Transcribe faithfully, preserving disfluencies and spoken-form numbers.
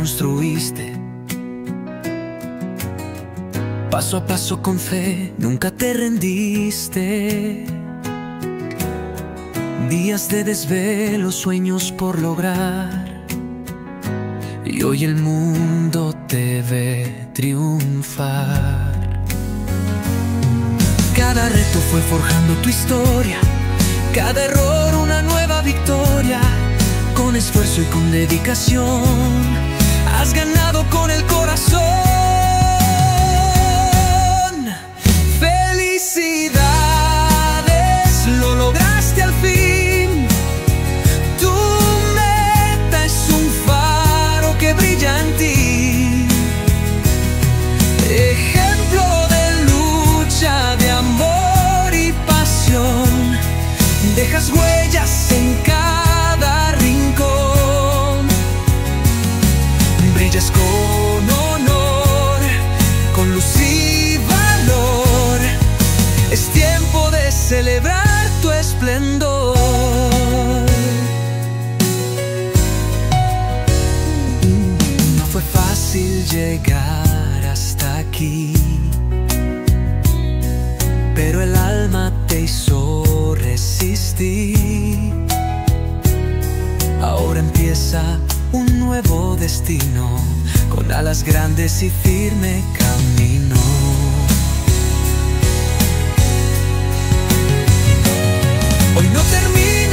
construiste. Paso a paso con fe, nunca te rendiste. Días de desvelo, sueños por lograr, y hoy el mundo te ve triunfar. Cada reto fue forjando tu historia, cada error una nueva victoria. Con esfuerzo y con dedicación has ganado con el corazón. ¡Felicidades! Lo lograste al fin. Tu meta es un faro que brilla en ti, ejemplo de lucha, de amor y pasión. Dejas huellas en cada rincón, brillas con honor, con luz y valor. Es tiempo de celebrar tu esplendor. No fue fácil llegar hasta aquí, pero el alma te hizo resistir. Ahora empieza un nuevo destino, con alas grandes y firme camino. Hoy no termina